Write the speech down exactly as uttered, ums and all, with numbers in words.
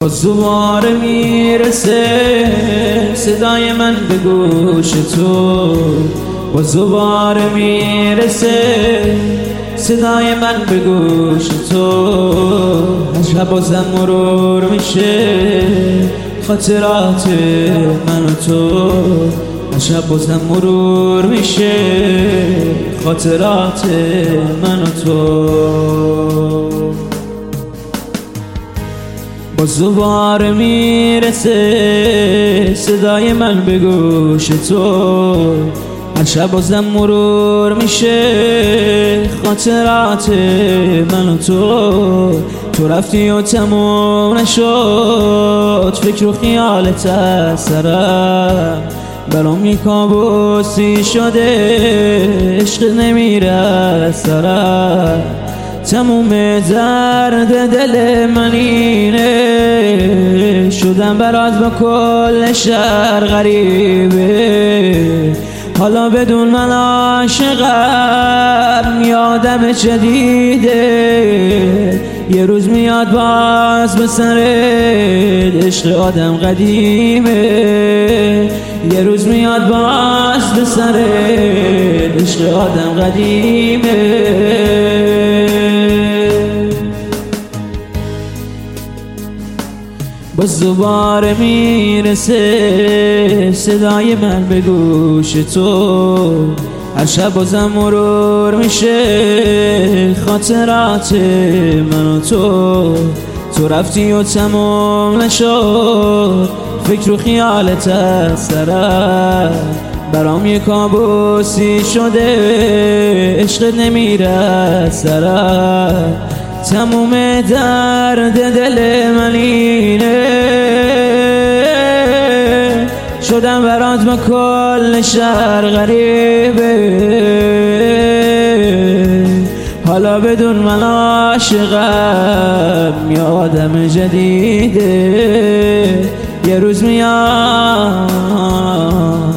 باز دوباره میرسه صدای من به گوش تو، باز دوباره میرسه صدای من به گوش تو. هر شب بازم مرور میشه خاطرات من و تو، هر شب بازم مرور میشه خاطرات من و تو. باز دوباره میرسه صدای من به گوش تو، هر شب بازم مرور میشه خاطرات من و تو. تو رفتی و تموم نشد فکر و خیالت از سرم، برام یک کابوسی شده عشق نمیره از سرم. تموم درد دل من اینه شدم برات با کل شهر غریبه، حالا بدون من عاشقم یادم جدیده. یه روز میاد باز به سرت عشق آدم قدیمه، یه روز میاد باز به سرت عشق آدم قدیمه. باز دوباره میرسه صدای من به گوش تو، هر شب بازم مرور میشه خاطرات من و تو. تو رفتی و تمام نشد فکر و خیالت از سرم، برام یک کابوسی شده عشق نمیره از سرم. تموم درد دل من اینه شدم برات با کل شهر غریبه، حالا بدون من عاشقم یادم جدیده. یه روز میاد